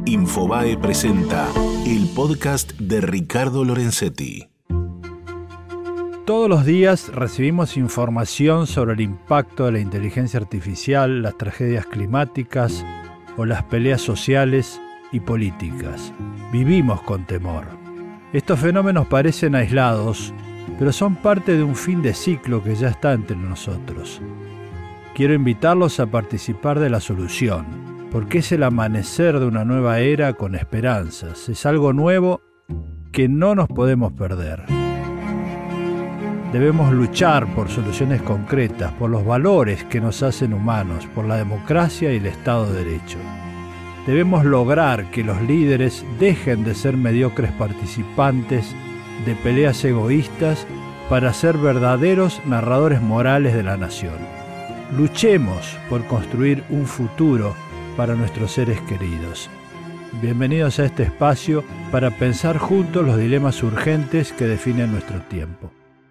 Infobae presenta el podcast de Ricardo Lorenzetti. Todos los días recibimos información sobre el impacto de la inteligencia artificial, las tragedias climáticas o las peleas sociales y políticas. Vivimos con temor. Estos fenómenos parecen aislados, pero son parte de un fin de ciclo que ya está entre nosotros. Quiero invitarlos a participar de la solución, porque es el amanecer de una nueva era con esperanzas. Es algo nuevo que no nos podemos perder. Debemos luchar por soluciones concretas, por los valores que nos hacen humanos, por la democracia y el Estado de Derecho. Debemos lograr que los líderes dejen de ser mediocres participantes de peleas egoístas para ser verdaderos narradores morales de la nación. Luchemos por construir un futuro para nuestros seres queridos. Bienvenidos a este espacio para pensar juntos los dilemas urgentes que definen nuestro tiempo.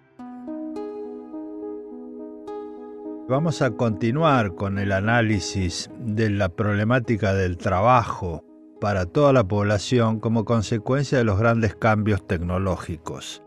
Vamos a continuar con el análisis de la problemática del trabajo para toda la población como consecuencia de los grandes cambios tecnológicos.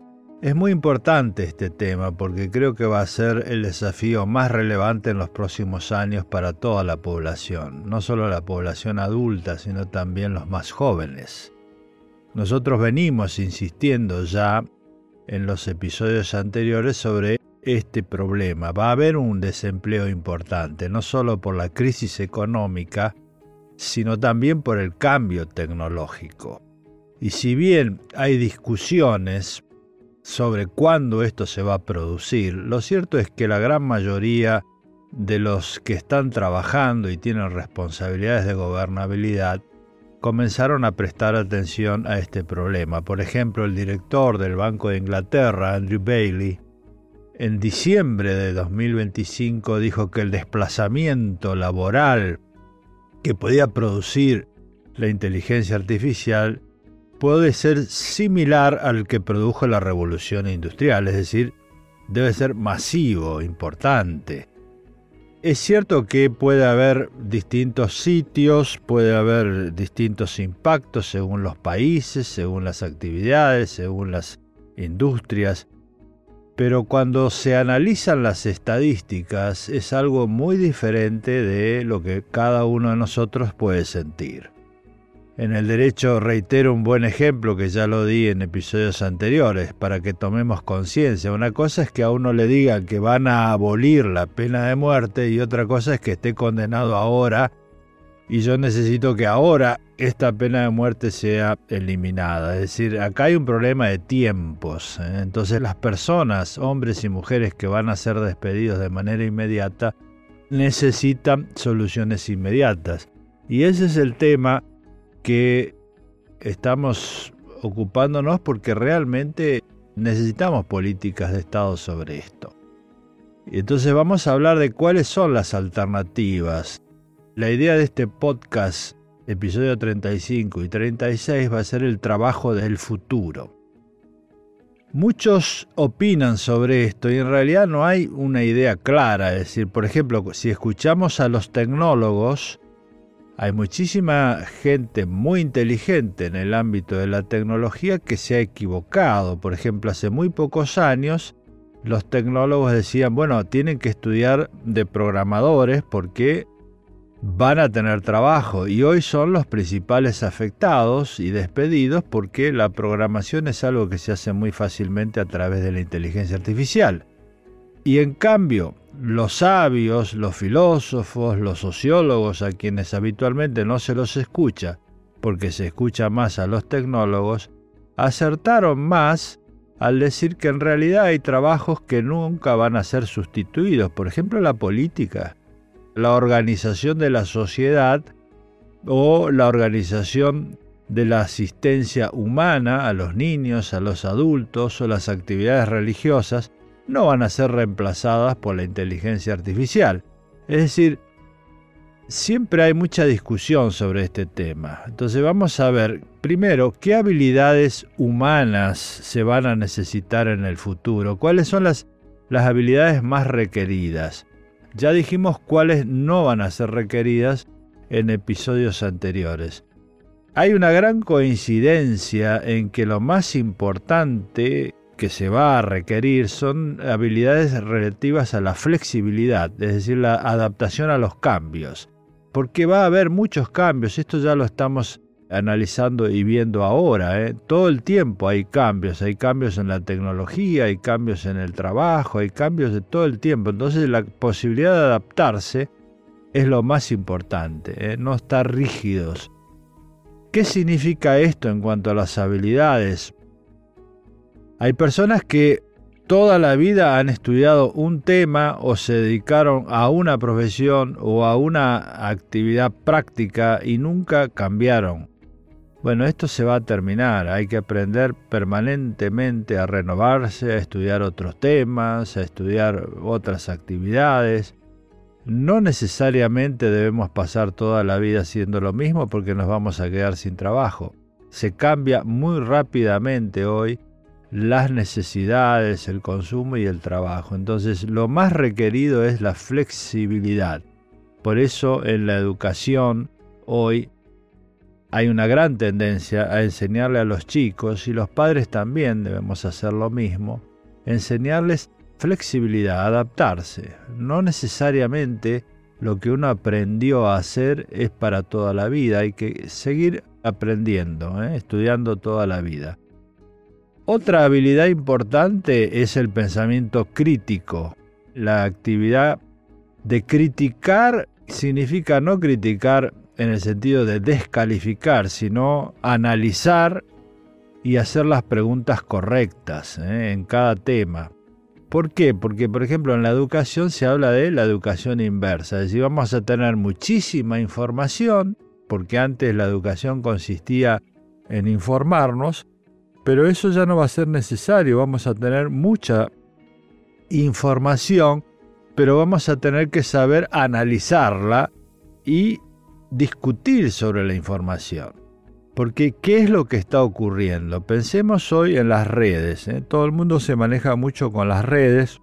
Es muy importante este tema porque creo que va a ser el desafío más relevante en los próximos años para toda la población, no solo la población adulta, sino también los más jóvenes. Nosotros venimos insistiendo ya en los episodios anteriores sobre este problema. Va a haber un desempleo importante, no solo por la crisis económica, sino también por el cambio tecnológico. Y si bien hay discusiones sobre cuándo esto se va a producir, lo cierto es que la gran mayoría de los que están trabajando y tienen responsabilidades de gobernabilidad comenzaron a prestar atención a este problema. Por ejemplo, el director del Banco de Inglaterra, Andrew Bailey, en diciembre de 2025 dijo que el desplazamiento laboral que podía producir la inteligencia artificial puede ser similar al que produjo la revolución industrial, es decir, debe ser masivo, importante. Es cierto que puede haber distintos sitios, puede haber distintos impactos según los países, según las actividades, según las industrias, pero cuando se analizan las estadísticas es algo muy diferente de lo que cada uno de nosotros puede sentir. En el derecho reitero un buen ejemplo que ya lo di en episodios anteriores para que tomemos conciencia. Una cosa es que a uno le digan que van a abolir la pena de muerte y otra cosa es que esté condenado ahora y yo necesito que ahora esta pena de muerte sea eliminada. Es decir, acá hay un problema de tiempos. Entonces las personas, hombres y mujeres que van a ser despedidos de manera inmediata, necesitan soluciones inmediatas. Y ese es el tema que estamos ocupándonos porque realmente necesitamos políticas de Estado sobre esto. Entonces vamos a hablar de cuáles son las alternativas. La idea de este podcast, episodio 35 y 36, va a ser el trabajo del futuro. Muchos opinan sobre esto y en realidad no hay una idea clara. Es decir, por ejemplo, si escuchamos a los tecnólogos, hay muchísima gente muy inteligente en el ámbito de la tecnología que se ha equivocado. Por ejemplo, hace muy pocos años los tecnólogos decían, bueno, tienen que estudiar de programadores porque van a tener trabajo y hoy son los principales afectados y despedidos porque la programación es algo que se hace muy fácilmente a través de la inteligencia artificial. Y en cambio, los sabios, los filósofos, los sociólogos, a quienes habitualmente no se los escucha, porque se escucha más a los tecnólogos, acertaron más al decir que en realidad hay trabajos que nunca van a ser sustituidos. Por ejemplo, la política, la organización de la sociedad o la organización de la asistencia humana a los niños, a los adultos o las actividades religiosas no van a ser reemplazadas por la inteligencia artificial. Es decir, siempre hay mucha discusión sobre este tema. Entonces vamos a ver, primero, qué habilidades humanas se van a necesitar en el futuro. ¿Cuáles son las habilidades más requeridas? Ya dijimos cuáles no van a ser requeridas en episodios anteriores. hay una gran coincidencia en que lo más importante que se va a requerir son habilidades relativas a la flexibilidad, es decir, la adaptación a los cambios, porque va a haber muchos cambios. Esto ya lo estamos analizando y viendo ahora, Todo el tiempo hay cambios en la tecnología, hay cambios en el trabajo, hay cambios de todo el tiempo. Entonces la posibilidad de adaptarse es lo más importante, no estar rígidos. ¿Qué significa esto en cuanto a las habilidades? Hay personas que toda la vida han estudiado un tema o se dedicaron a una profesión o a una actividad práctica y nunca cambiaron. Bueno, esto se va a terminar. Hay que aprender permanentemente a renovarse, a estudiar otros temas, a estudiar otras actividades. No necesariamente debemos pasar toda la vida haciendo lo mismo porque nos vamos a quedar sin trabajo. Se cambia muy rápidamente hoy las necesidades, el consumo y el trabajo. Entonces, lo más requerido es la flexibilidad. Por eso, en la educación hoy hay una gran tendencia a enseñarle a los chicos, y los padres también debemos hacer lo mismo, enseñarles flexibilidad, adaptarse. No necesariamente lo que uno aprendió a hacer es para toda la vida, hay que seguir aprendiendo, estudiando toda la vida. Otra habilidad importante es el pensamiento crítico. La actividad de criticar significa no criticar en el sentido de descalificar, sino analizar y hacer las preguntas correctas en cada tema. ¿Por qué? Porque, por ejemplo, en la educación se habla de la educación inversa, es decir, vamos a tener muchísima información, porque antes la educación consistía en informarnos, pero eso ya no va a ser necesario, vamos a tener mucha información, pero vamos a tener que saber analizarla y discutir sobre la información. Porque, ¿qué es lo que está ocurriendo? Pensemos hoy en las redes, Todo el mundo se maneja mucho con las redes.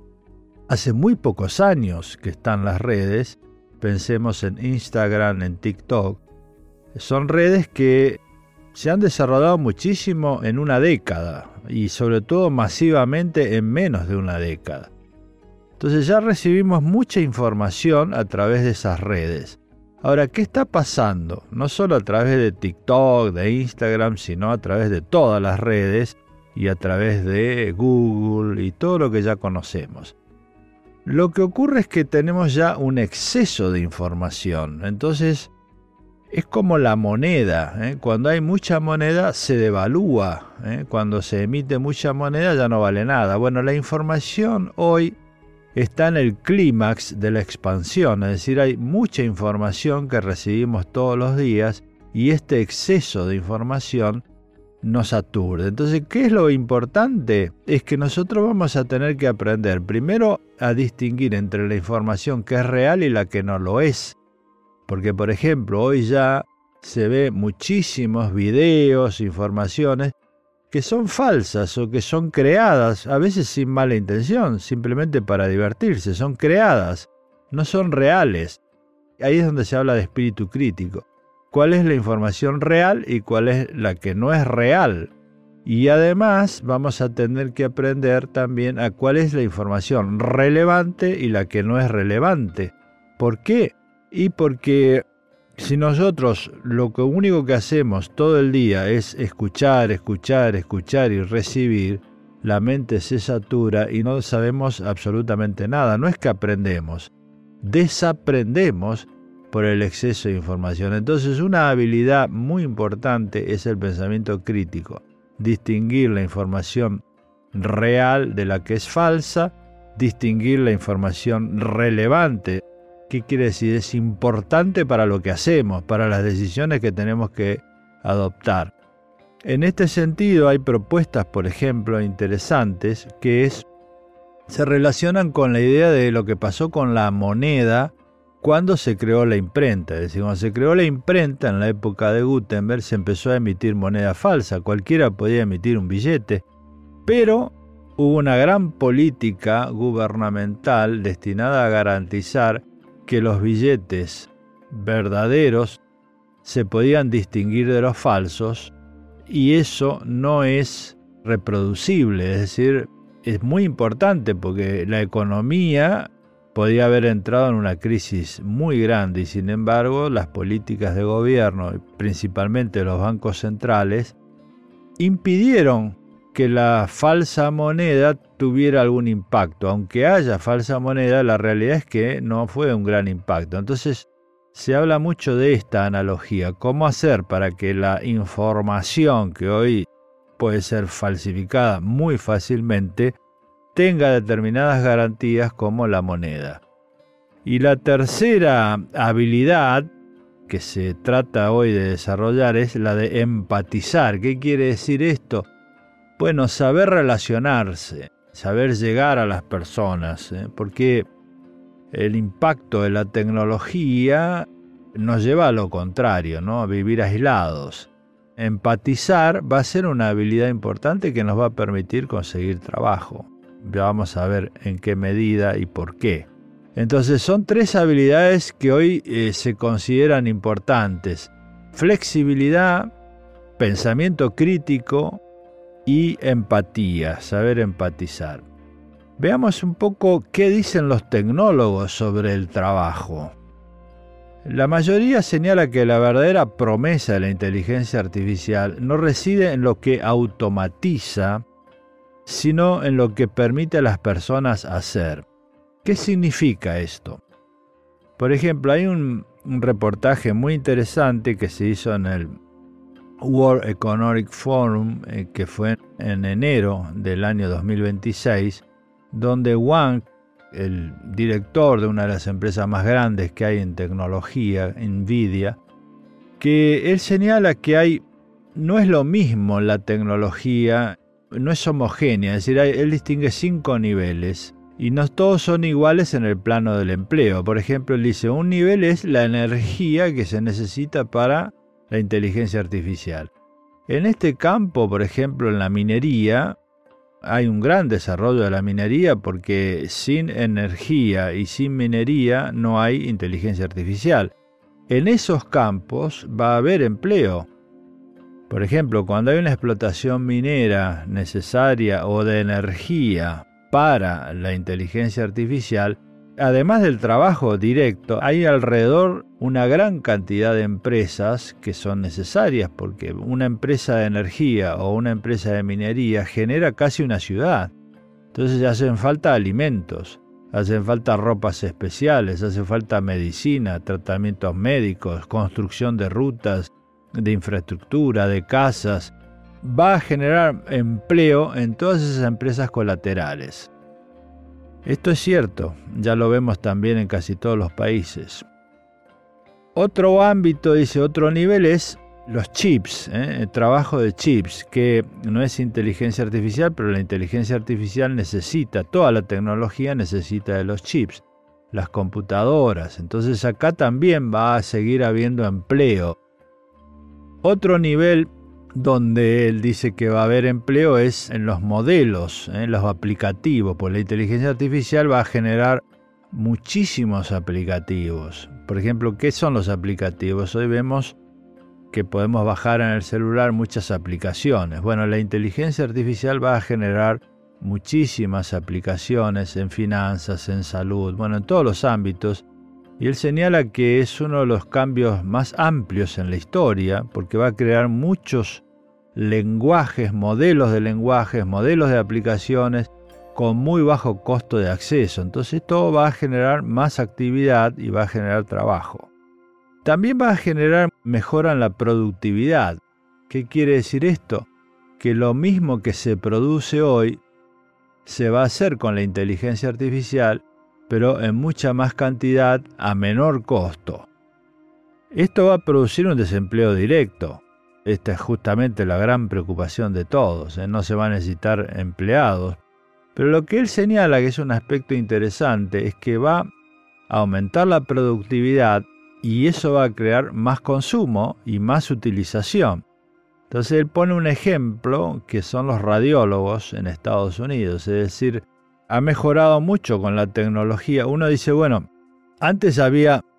Hace muy pocos años que están las redes. Pensemos en Instagram, en TikTok. Son redes que se han desarrollado muchísimo en una década y sobre todo masivamente en menos de una década. Entonces ya recibimos mucha información a través de esas redes. Ahora, ¿qué está pasando? No solo a través de TikTok, de Instagram, sino a través de todas las redes y a través de Google y todo lo que ya conocemos. Lo que ocurre es que tenemos ya un exceso de información. Entonces, es como la moneda. Cuando hay mucha moneda, se devalúa. Cuando se emite mucha moneda, ya no vale nada. Bueno, la información hoy está en el clímax de la expansión, es decir, hay mucha información que recibimos todos los días y este exceso de información nos aturde. Entonces, ¿qué es lo importante? Es que nosotros vamos a tener que aprender primero a distinguir entre la información que es real y la que no lo es. Porque, por ejemplo, hoy ya se ve muchísimos videos, informaciones que son falsas o que son creadas, a veces sin mala intención, simplemente para divertirse, son creadas, no son reales. Ahí es donde se habla de espíritu crítico. ¿Cuál es la información real y cuál es la que no es real? Y además vamos a tener que aprender también a cuál es la información relevante y la que no es relevante. ¿Por qué? Y porque si nosotros lo único que hacemos todo el día es escuchar y recibir, la mente se satura y no sabemos absolutamente nada. No es que aprendemos, desaprendemos por el exceso de información. Entonces, una habilidad muy importante es el pensamiento crítico. Distinguir la información real de la que es falsa, distinguir la información relevante. ¿Qué quiere decir? Es importante para lo que hacemos, para las decisiones que tenemos que adoptar. En este sentido hay propuestas, por ejemplo, interesantes, que se relacionan con la idea de lo que pasó con la moneda cuando se creó la imprenta. Es decir, cuando se creó la imprenta en la época de Gutenberg se empezó a emitir moneda falsa. Cualquiera podía emitir un billete, pero hubo una gran política gubernamental destinada a garantizar que los billetes verdaderos se podían distinguir de los falsos y eso no es reproducible, es decir, es muy importante porque la economía podía haber entrado en una crisis muy grande y sin embargo las políticas de gobierno, principalmente los bancos centrales, impidieron que la falsa moneda tuviera algún impacto. Aunque haya falsa moneda, la realidad es que no fue un gran impacto. Entonces, se habla mucho de esta analogía. ¿Cómo hacer para que la información que hoy puede ser falsificada muy fácilmente tenga determinadas garantías como la moneda? Y la tercera habilidad que se trata hoy de desarrollar es la de empatizar. ¿Qué quiere decir esto? Bueno, saber relacionarse, saber llegar a las personas, porque el impacto de la tecnología nos lleva a lo contrario, ¿no? A vivir aislados. Empatizar va a ser una habilidad importante que nos va a permitir conseguir trabajo. Ya vamos a ver en qué medida y por qué. Entonces son 3 habilidades que hoy se consideran importantes: flexibilidad, pensamiento crítico y empatía, saber empatizar. Veamos un poco qué dicen los tecnólogos sobre el trabajo. La mayoría señala que la verdadera promesa de la inteligencia artificial no reside en lo que automatiza, sino en lo que permite a las personas hacer. ¿Qué significa esto? Por ejemplo, hay un reportaje muy interesante que se hizo en el World Economic Forum, que fue en enero del año 2026, donde Wang, el director de una de las empresas más grandes que hay en tecnología, Nvidia, que él señala que no es lo mismo la tecnología, no es homogénea, es decir, él distingue 5 niveles y no todos son iguales en el plano del empleo. Por ejemplo, él dice, un nivel es la energía que se necesita para la inteligencia artificial. En este campo, por ejemplo, en la minería, hay un gran desarrollo de la minería porque sin energía y sin minería no hay inteligencia artificial. En esos campos va a haber empleo. Por ejemplo, cuando hay una explotación minera necesaria o de energía para la inteligencia artificial, además del trabajo directo, hay alrededor una gran cantidad de empresas que son necesarias porque una empresa de energía o una empresa de minería genera casi una ciudad. Entonces hacen falta alimentos, hacen falta ropas especiales, hace falta medicina, tratamientos médicos, construcción de rutas, de infraestructura, de casas. Va a generar empleo en todas esas empresas colaterales. Esto es cierto, ya lo vemos también en casi todos los países. Otro ámbito, otro nivel es los chips, el trabajo de chips, que no es inteligencia artificial, pero la inteligencia artificial necesita, toda la tecnología necesita de los chips, las computadoras. Entonces acá también va a seguir habiendo empleo. Otro nivel donde él dice que va a haber empleo es en los modelos, en los aplicativos, pues la inteligencia artificial va a generar muchísimos aplicativos. Por ejemplo, ¿qué son los aplicativos? Hoy vemos que podemos bajar en el celular muchas aplicaciones. Bueno, la inteligencia artificial va a generar muchísimas aplicaciones en finanzas, en salud, en todos los ámbitos. Y él señala que es uno de los cambios más amplios en la historia, porque va a crear muchos lenguajes, modelos de aplicaciones con muy bajo costo de acceso. Entonces esto va a generar más actividad y va a generar trabajo. También va a generar mejora en la productividad. ¿Qué quiere decir esto? Que lo mismo que se produce hoy se va a hacer con la inteligencia artificial, pero en mucha más cantidad a menor costo. Esto va a producir un desempleo directo. Esta es justamente la gran preocupación de todos, no se van a necesitar empleados. Pero lo que él señala, que es un aspecto interesante, es que va a aumentar la productividad y eso va a crear más consumo y más utilización. Entonces él pone un ejemplo que son los radiólogos en Estados Unidos, es decir, ha mejorado mucho con la tecnología. Uno dice, antes había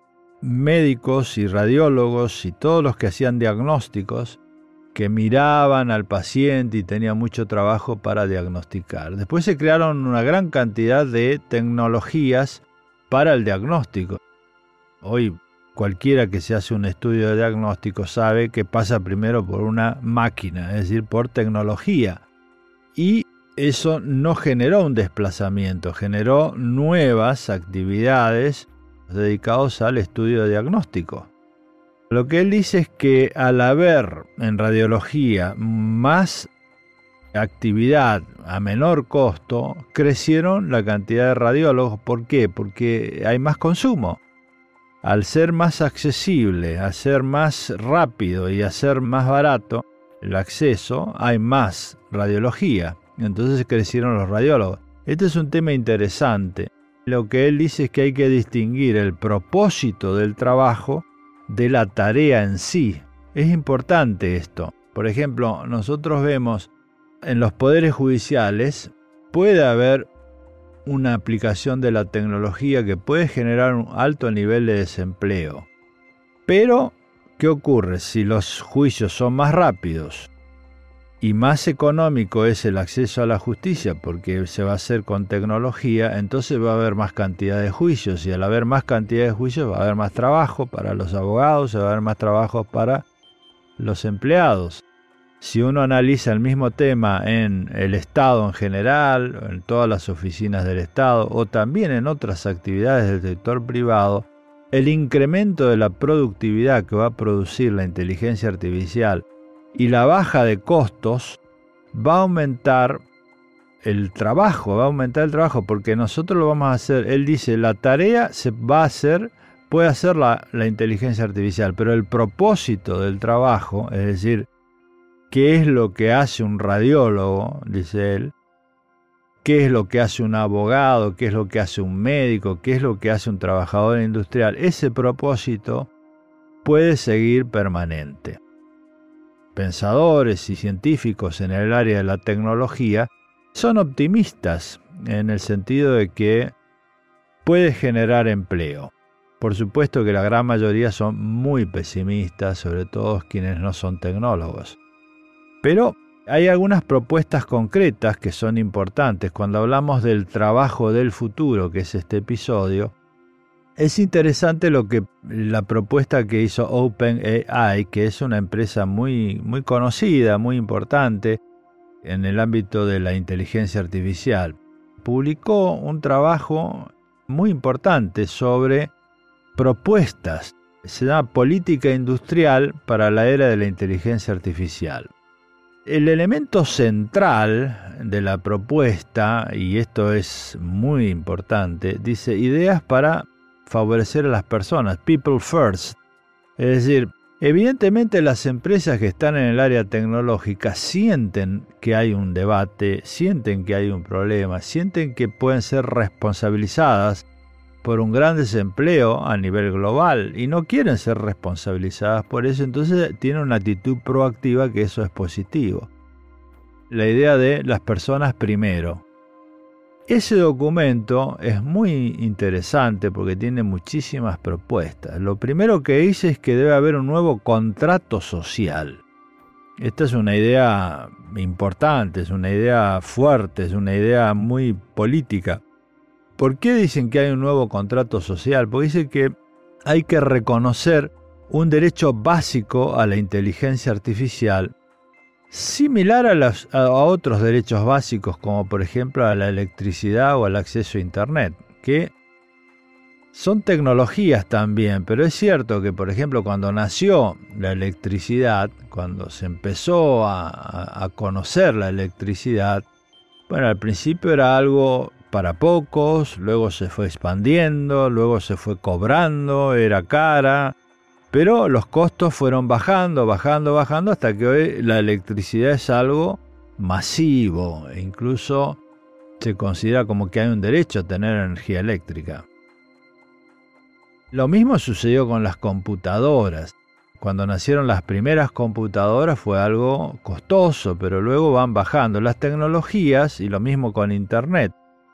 médicos y radiólogos y todos los que hacían diagnósticos que miraban al paciente y tenían mucho trabajo para diagnosticar. Después se crearon una gran cantidad de tecnologías para el diagnóstico. Hoy cualquiera que se hace un estudio de diagnóstico sabe que pasa primero por una máquina, es decir, por tecnología. Y eso no generó un desplazamiento, generó nuevas actividades dedicadas al estudio diagnóstico. Lo que él dice es que al haber en radiología más actividad a menor costo, crecieron la cantidad de radiólogos. ¿Por qué? Porque hay más consumo. Al ser más accesible, al ser más rápido y a ser más barato el acceso, hay más radiología. Entonces crecieron los radiólogos. Este es un tema interesante. Lo que él dice es que hay que distinguir el propósito del trabajo de la tarea en sí. Es importante esto. Por ejemplo, nosotros vemos en los poderes judiciales, puede haber una aplicación de la tecnología que puede generar un alto nivel de desempleo. Pero, ¿qué ocurre? Si los juicios son más rápidos y más económico es el acceso a la justicia porque se va a hacer con tecnología, entonces va a haber más cantidad de juicios y al haber más cantidad de juicios va a haber más trabajo para los abogados, va a haber más trabajo para los empleados. Si uno analiza el mismo tema en el Estado en general, en todas las oficinas del Estado o también en otras actividades del sector privado, el incremento de la productividad que va a producir la inteligencia artificial y la baja de costos va a aumentar el trabajo, porque nosotros lo vamos a hacer. Él dice, la tarea se va a hacer, puede hacer la inteligencia artificial, pero el propósito del trabajo, es decir, ¿qué es lo que hace un radiólogo?, dice él, ¿qué es lo que hace un abogado?, ¿qué es lo que hace un médico?, ¿qué es lo que hace un trabajador industrial? Ese propósito puede seguir permanente. Pensadores y científicos en el área de la tecnología son optimistas en el sentido de que puede generar empleo. Por supuesto que la gran mayoría son muy pesimistas, sobre todo quienes no son tecnólogos. Pero hay algunas propuestas concretas que son importantes. Cuando hablamos del trabajo del futuro, que es este episodio, es interesante la propuesta que hizo OpenAI, que es una empresa muy conocida, muy importante en el ámbito de la inteligencia artificial. Publicó un trabajo muy importante sobre propuestas. Se llama Política Industrial para la Era de la Inteligencia Artificial. El elemento central de la propuesta, y esto es muy importante, dice ideas para favorecer a las personas, people first. Es decir, evidentemente las empresas que están en el área tecnológica sienten que hay un debate, sienten que hay un problema, sienten que pueden ser responsabilizadas por un gran desempleo a nivel global y no quieren ser responsabilizadas por eso, entonces tienen una actitud proactiva que eso es positivo. La idea de las personas primero. Ese documento es muy interesante porque tiene muchísimas propuestas. Lo primero que dice es que debe haber un nuevo contrato social. Esta es una idea importante, es una idea fuerte, es una idea muy política. ¿Por qué dicen que hay un nuevo contrato social? Porque dicen que hay que reconocer un derecho básico a la inteligencia artificial, similar a otros derechos básicos, como por ejemplo a la electricidad o al acceso a Internet, que son tecnologías también, pero es cierto que, por ejemplo, cuando nació la electricidad, cuando se empezó a conocer la electricidad, bueno, al principio era algo para pocos, luego se fue expandiendo, luego se fue cobrando, era cara, pero los costos fueron bajando hasta que hoy la electricidad es algo masivo e incluso se considera como que hay un derecho a tener energía eléctrica. Lo mismo sucedió con las computadoras. Cuando nacieron las primeras computadoras fue algo costoso, pero luego van bajando las tecnologías y lo mismo con Internet.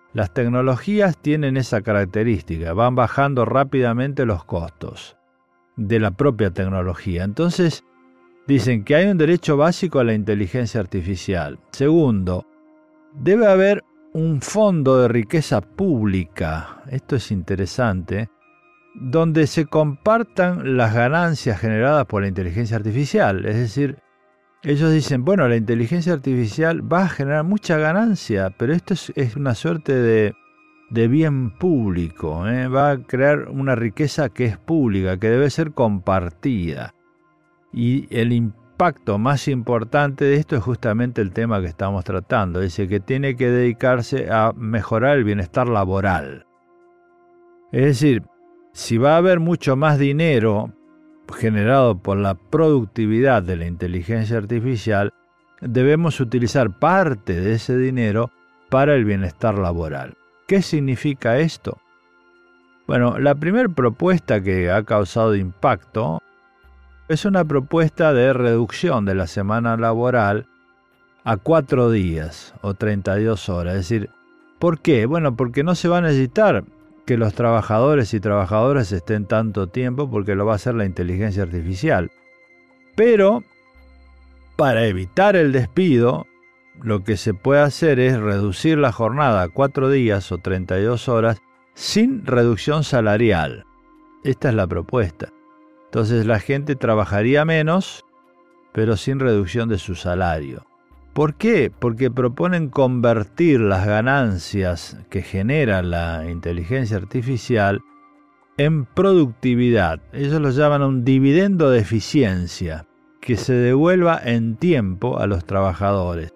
Las tecnologías tienen esa característica, van bajando rápidamente los costos de la propia tecnología. Entonces, dicen que hay un derecho básico a la inteligencia artificial. Segundo, debe haber un fondo de riqueza pública, esto es interesante, donde se compartan las ganancias generadas por la inteligencia artificial. Es decir, ellos dicen, bueno, la inteligencia artificial va a generar mucha ganancia, pero esto es una suerte de bien público, va a crear una riqueza que es pública, que debe ser compartida. Y el impacto más importante de esto es justamente el tema que estamos tratando. Dice que tiene que dedicarse a mejorar el bienestar laboral. Es decir, si va a haber mucho más dinero generado por la productividad de la inteligencia artificial, debemos utilizar parte de ese dinero para el bienestar laboral. ¿Qué significa esto? Bueno, la primera propuesta que ha causado impacto es una propuesta de reducción de la semana laboral a 4 días o 32 horas. Es decir, ¿por qué? Bueno, porque no se va a necesitar que los trabajadores y trabajadoras estén tanto tiempo, porque lo va a hacer la inteligencia artificial. Pero, para evitar el despido, lo que se puede hacer es reducir la jornada a 4 días o 32 horas sin reducción salarial. Esta es la propuesta. Entonces la gente trabajaría menos, pero sin reducción de su salario. ¿Por qué? Porque proponen convertir las ganancias que genera la inteligencia artificial en productividad. Ellos lo llaman un dividendo de eficiencia, que se devuelva en tiempo a los trabajadores.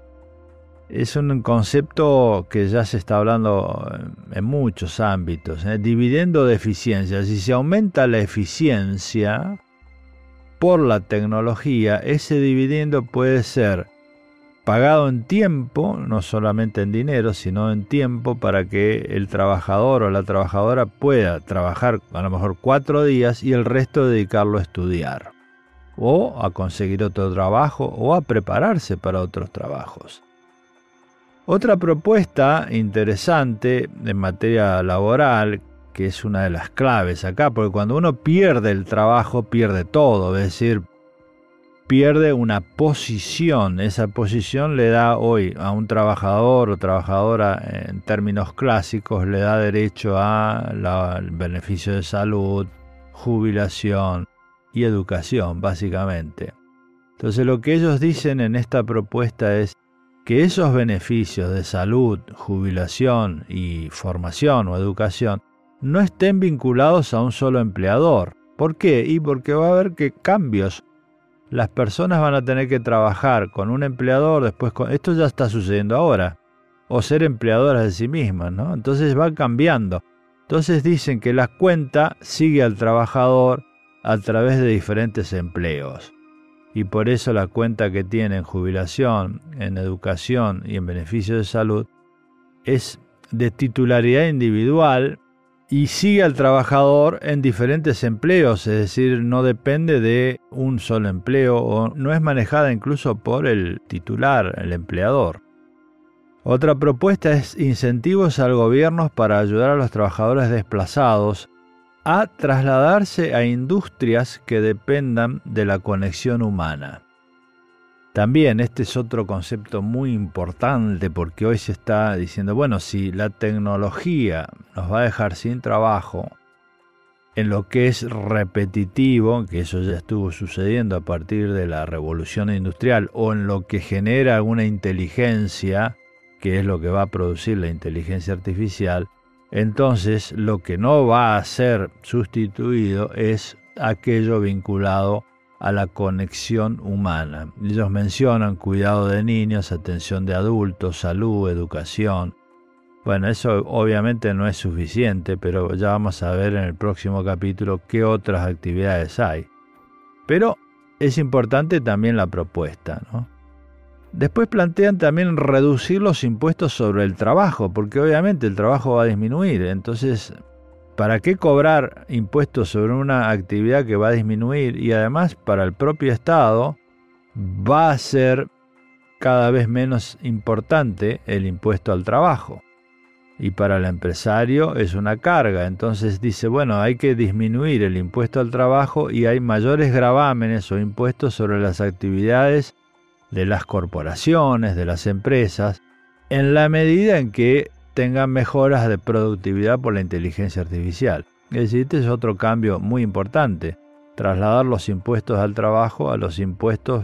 Es un concepto que ya se está hablando en muchos ámbitos, dividendo de eficiencia. Si se aumenta la eficiencia por la tecnología, ese dividendo puede ser pagado en tiempo, no solamente en dinero, sino en tiempo, para que el trabajador o la trabajadora pueda trabajar a lo mejor 4 días y el resto dedicarlo a estudiar, o a conseguir otro trabajo, o a prepararse para otros trabajos. Otra propuesta interesante en materia laboral, que es una de las claves acá, porque cuando uno pierde el trabajo, pierde todo, es decir, pierde una posición. Esa posición le da hoy a un trabajador o trabajadora, en términos clásicos, le da derecho al beneficio de salud, jubilación y educación, básicamente. Entonces lo que ellos dicen en esta propuesta es que esos beneficios de salud, jubilación y formación o educación no estén vinculados a un solo empleador. ¿Por qué? Y porque va a haber cambios. Las personas van a tener que trabajar con un empleador, después esto ya está sucediendo ahora, o ser empleadoras de sí mismas, ¿no? Entonces va cambiando. Entonces dicen que la cuenta sigue al trabajador a través de diferentes empleos. Y por eso la cuenta que tiene en jubilación, en educación y en beneficio de salud es de titularidad individual y sigue al trabajador en diferentes empleos, es decir, no depende de un solo empleo o no es manejada incluso por el titular, el empleador. Otra propuesta es incentivos al gobierno para ayudar a los trabajadores desplazados a trasladarse a industrias que dependan de la conexión humana. También este es otro concepto muy importante porque hoy se está diciendo, bueno, si la tecnología nos va a dejar sin trabajo en lo que es repetitivo, que eso ya estuvo sucediendo a partir de la revolución industrial, o en lo que genera alguna inteligencia, que es lo que va a producir la inteligencia artificial, entonces lo que no va a ser sustituido es aquello vinculado a la conexión humana. Ellos mencionan cuidado de niños, atención de adultos, salud, educación. Bueno, eso obviamente no es suficiente, pero ya vamos a ver en el próximo capítulo qué otras actividades hay. Pero es importante también la propuesta, ¿no? Después plantean también reducir los impuestos sobre el trabajo, porque obviamente el trabajo va a disminuir. Entonces, ¿para qué cobrar impuestos sobre una actividad que va a disminuir? Y además, para el propio Estado, va a ser cada vez menos importante el impuesto al trabajo. y para el empresario es una carga. Entonces dice, bueno, hay que disminuir el impuesto al trabajo y hay mayores gravámenes o impuestos sobre las actividades de las corporaciones, de las empresas, en la medida en que tengan mejoras de productividad por la inteligencia artificial. Es decir, este es otro cambio muy importante, trasladar los impuestos al trabajo a los impuestos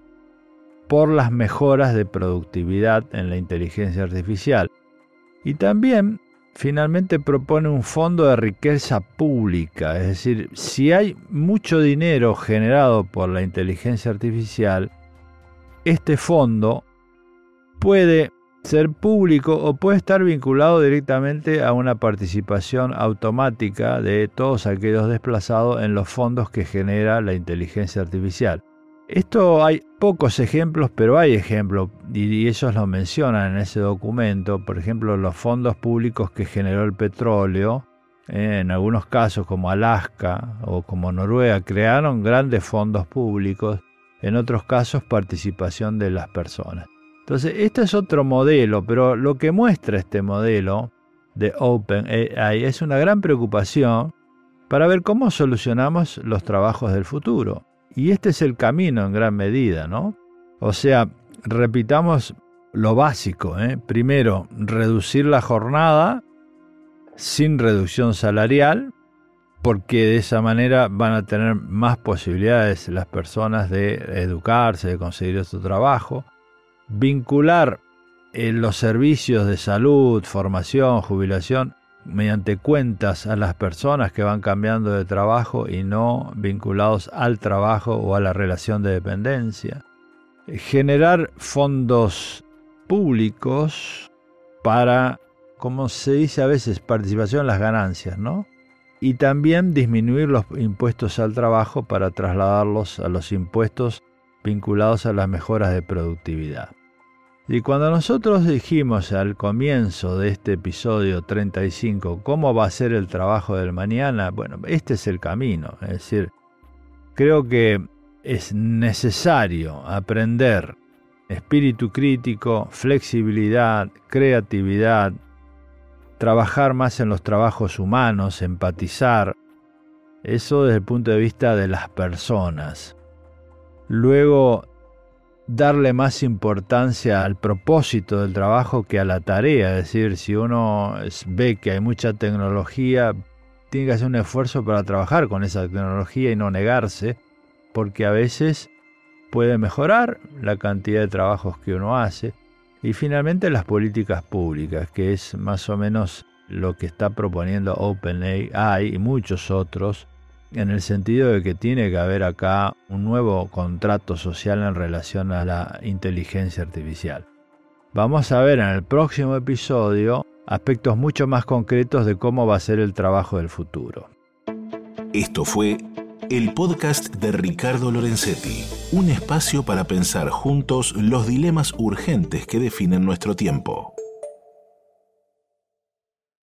por las mejoras de productividad en la inteligencia artificial. Y también, finalmente, propone un fondo de riqueza pública, es decir, si hay mucho dinero generado por la inteligencia artificial, este fondo puede ser público o puede estar vinculado directamente a una participación automática de todos aquellos desplazados en los fondos que genera la inteligencia artificial. Esto hay pocos ejemplos, pero hay ejemplos y ellos lo mencionan en ese documento. Por ejemplo, los fondos públicos que generó el petróleo, en algunos casos como Alaska o como Noruega, crearon grandes fondos públicos, en otros casos participación de las personas. Entonces, este es otro modelo, pero lo que muestra este modelo de OpenAI es una gran preocupación para ver cómo solucionamos los trabajos del futuro. Y este es el camino en gran medida, ¿no? O sea, repitamos lo básico, Primero, reducir la jornada sin reducción salarial, porque de esa manera van a tener más posibilidades las personas de educarse, de conseguir otro trabajo. Vincular los servicios de salud, formación, jubilación, mediante cuentas a las personas que van cambiando de trabajo y no vinculados al trabajo o a la relación de dependencia. Generar fondos públicos para, como se dice a veces, participación en las ganancias, ¿no? Y también disminuir los impuestos al trabajo para trasladarlos a los impuestos vinculados a las mejoras de productividad. Y cuando nosotros dijimos al comienzo de este episodio 35 cómo va a ser el trabajo del mañana, bueno, este es el camino. Es decir, creo que es necesario aprender espíritu crítico, flexibilidad, creatividad, trabajar más en los trabajos humanos, empatizar, eso desde el punto de vista de las personas. Luego, darle más importancia al propósito del trabajo que a la tarea, es decir, si uno ve que hay mucha tecnología, tiene que hacer un esfuerzo para trabajar con esa tecnología y no negarse, porque a veces puede mejorar la cantidad de trabajos que uno hace. Y finalmente las políticas públicas, que es más o menos lo que está proponiendo OpenAI y muchos otros, en el sentido de que tiene que haber acá un nuevo contrato social en relación a la inteligencia artificial. Vamos a ver en el próximo episodio aspectos mucho más concretos de cómo va a ser el trabajo del futuro. Esto fue el podcast de Ricardo Lorenzetti, un espacio para pensar juntos los dilemas urgentes que definen nuestro tiempo.